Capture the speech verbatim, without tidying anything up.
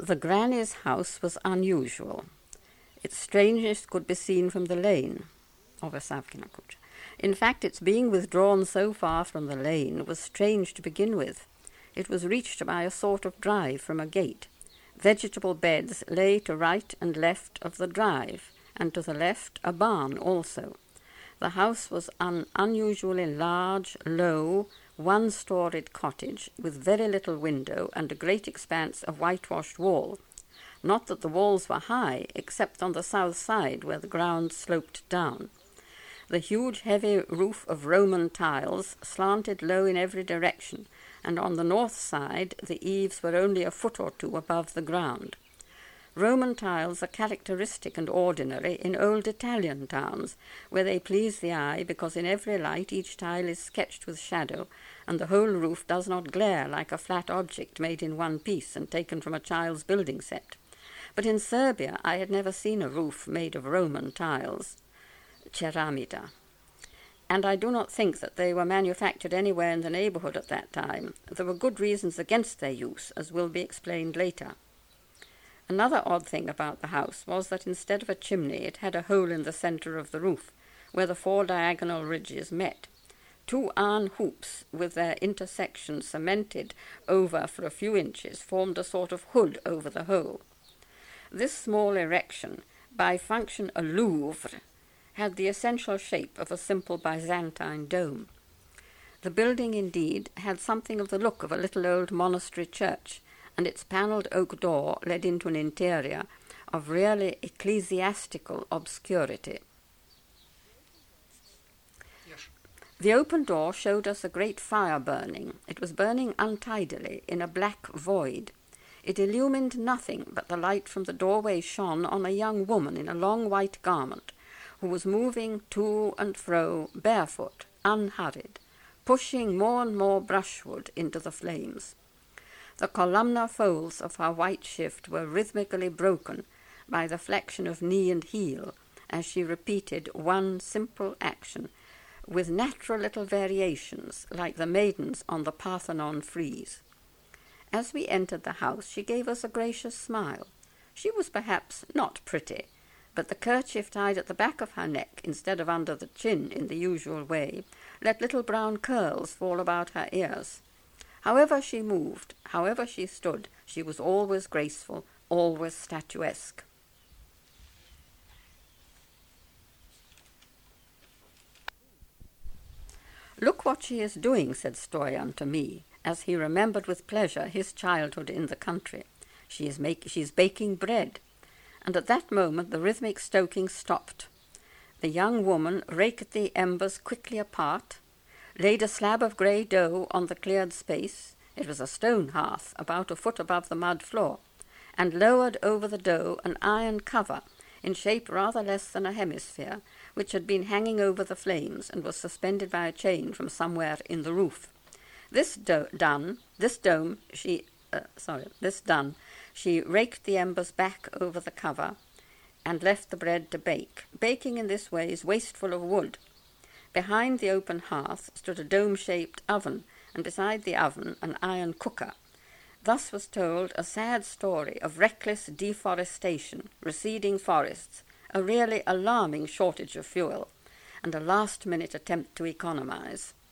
The granny's house was unusual. Its strangeness could be seen from the lane of Savkinakucha. In fact, its being withdrawn so far from the lane was strange to begin with. It was reached by a sort of drive from a gate. Vegetable beds lay to right and left of the drive, and to the left a barn also. The house was an unusually large, low, one-storied cottage with very little window and a great expanse of whitewashed wall. Not that the walls were high, except on the south side where the ground sloped down. The huge heavy roof of Roman tiles slanted low in every direction, and on the north side the eaves were only a foot or two above the ground. Roman tiles are characteristic and ordinary in old Italian towns, where they please the eye because in every light each tile is sketched with shadow, and the whole roof does not glare like a flat object made in one piece and taken from a child's building set. But in Serbia I had never seen a roof made of Roman tiles, ceramida, and I do not think that they were manufactured anywhere in the neighbourhood at that time. There were good reasons against their use, as will be explained later. Another odd thing about the house was that instead of a chimney it had a hole in the centre of the roof, where the four diagonal ridges met. Two iron hoops, with their intersections cemented over for a few inches, formed a sort of hood over the hole. This small erection, by function a louvre, had the essential shape of a simple Byzantine dome. The building, indeed, had something of the look of a little old monastery church, and its panelled oak door led into an interior of really ecclesiastical obscurity. Yes. The open door showed us a great fire burning. It was burning untidily in a black void. It illumined nothing, but the light from the doorway shone on a young woman in a long white garment, who was moving to and fro, barefoot, unhurried, pushing more and more brushwood into the flames. The columnar folds of her white shift were rhythmically broken by the flexion of knee and heel as she repeated one simple action, with natural little variations like the maidens on the Parthenon frieze. As we entered the house, she gave us a gracious smile. She was perhaps not pretty, but the kerchief tied at the back of her neck instead of under the chin in the usual way let little brown curls fall about her ears. However she moved, however she stood, she was always graceful, always statuesque. "Look what she is doing," said Stoyan to me, as he remembered with pleasure his childhood in the country. She is make, she is baking bread." And at that moment the rhythmic stoking stopped. The young woman raked the embers quickly apart, laid a slab of grey dough on the cleared space — it was a stone hearth about a foot above the mud floor — and lowered over the dough an iron cover, in shape rather less than a hemisphere, which had been hanging over the flames and was suspended by a chain from somewhere in the roof. This do- done, this dome, she, uh, sorry, this done, she raked the embers back over the cover and left the bread to bake. Baking in this way is wasteful of wood. Behind the open hearth stood a dome-shaped oven, and beside the oven an iron cooker. Thus was told a sad story of reckless deforestation, receding forests, a really alarming shortage of fuel, and a last-minute attempt to economize.